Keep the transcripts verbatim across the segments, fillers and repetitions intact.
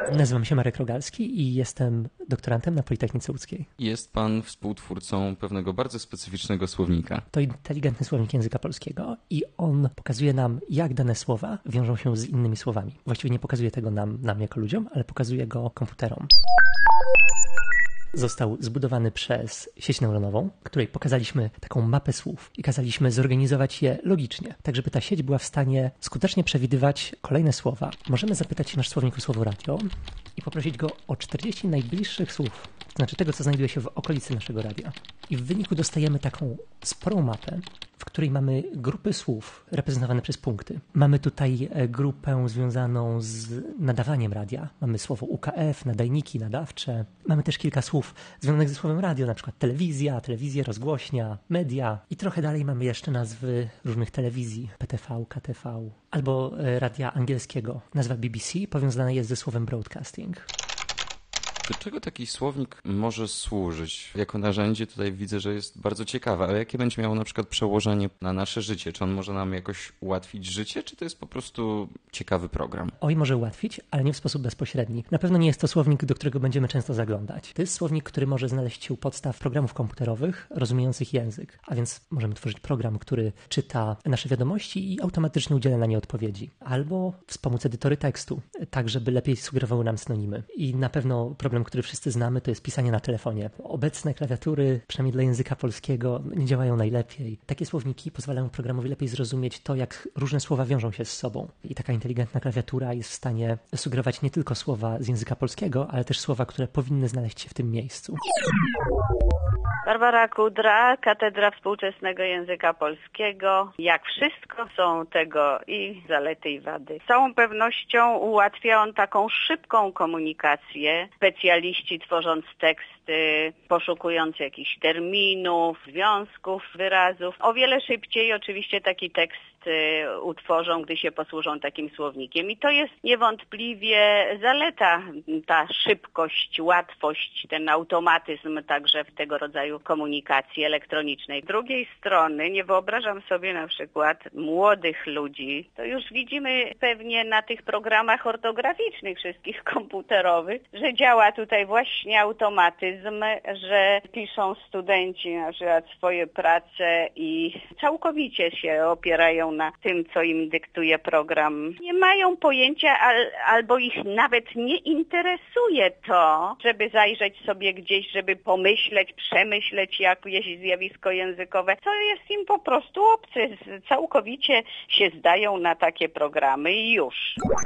Nazywam się Marek Rogalski i jestem doktorantem na Politechnice Łódzkiej. Jest pan współtwórcą pewnego bardzo specyficznego słownika. To inteligentny słownik języka polskiego i on pokazuje nam, jak dane słowa wiążą się z innymi słowami. Właściwie nie pokazuje tego nam, nam jako ludziom, ale pokazuje go komputerom. Został zbudowany przez sieć neuronową, której pokazaliśmy taką mapę słów i kazaliśmy zorganizować je logicznie, tak żeby ta sieć była w stanie skutecznie przewidywać kolejne słowa. Możemy zapytać się nasz słownik o słowo radio i poprosić go o czterdzieści najbliższych słów, to znaczy tego, co znajduje się w okolicy naszego radia. I w wyniku dostajemy taką sporą mapę, w której mamy grupy słów reprezentowane przez punkty. Mamy tutaj grupę związaną z nadawaniem radia. Mamy słowo U K F, nadajniki, nadawcze. Mamy też kilka słów związanych ze słowem radio, na przykład telewizja, telewizja, rozgłośnia, media. I trochę dalej mamy jeszcze nazwy różnych telewizji, P T V, K T V, albo radia angielskiego. Nazwa B B C powiązana jest ze słowem broadcasting. Do czego taki słownik może służyć? Jako narzędzie tutaj widzę, że jest bardzo ciekawe, ale jakie będzie miało na przykład przełożenie na nasze życie? Czy on może nam jakoś ułatwić życie, czy to jest po prostu ciekawy program? Oj, może ułatwić, ale nie w sposób bezpośredni. Na pewno nie jest to słownik, do którego będziemy często zaglądać. To jest słownik, który może znaleźć się u podstaw programów komputerowych rozumiejących język. A więc możemy tworzyć program, który czyta nasze wiadomości i automatycznie udziela na nie odpowiedzi. Albo wspomóc edytory tekstu, tak żeby lepiej sugerowały nam synonimy. I na pewno problem, który wszyscy znamy, to jest pisanie na telefonie. Obecne klawiatury, przynajmniej dla języka polskiego, nie działają najlepiej. Takie słowniki pozwalają programowi lepiej zrozumieć to, jak różne słowa wiążą się z sobą. I taka inteligentna klawiatura jest w stanie sugerować nie tylko słowa z języka polskiego, ale też słowa, które powinny znaleźć się w tym miejscu. Barbara Kudra, Katedra Współczesnego Języka Polskiego. Jak wszystko, są tego i zalety, i wady. Z całą pewnością ułatwia on taką szybką komunikację. Specjaliści, tworząc teksty, poszukując jakichś terminów, związków, wyrazów. O wiele szybciej oczywiście taki tekst utworzą, gdy się posłużą takim słownikiem. I to jest niewątpliwie zaleta, ta szybkość, łatwość, ten automatyzm także w tego rodzaju komunikacji elektronicznej. Z drugiej strony nie wyobrażam sobie na przykład młodych ludzi, to już widzimy pewnie na tych programach ortograficznych wszystkich komputerowych, że działa tutaj właśnie automatyzm, że piszą studenci na przykład swoje prace i całkowicie się opierają na tym, co im dyktuje program. Nie mają pojęcia al, albo ich nawet nie interesuje to, żeby zajrzeć sobie gdzieś, żeby pomyśleć, przemyśleć jakieś zjawisko językowe. To jest im po prostu obce. Całkowicie się zdają na takie programy i już.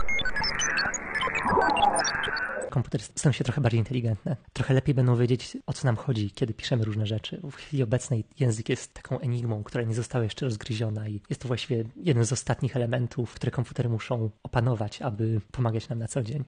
Komputery staną się trochę bardziej inteligentne. Trochę lepiej będą wiedzieć, o co nam chodzi, kiedy piszemy różne rzeczy. W chwili obecnej język jest taką enigmą, która nie została jeszcze rozgryziona i jest to właściwie jeden z ostatnich elementów, które komputery muszą opanować, aby pomagać nam na co dzień.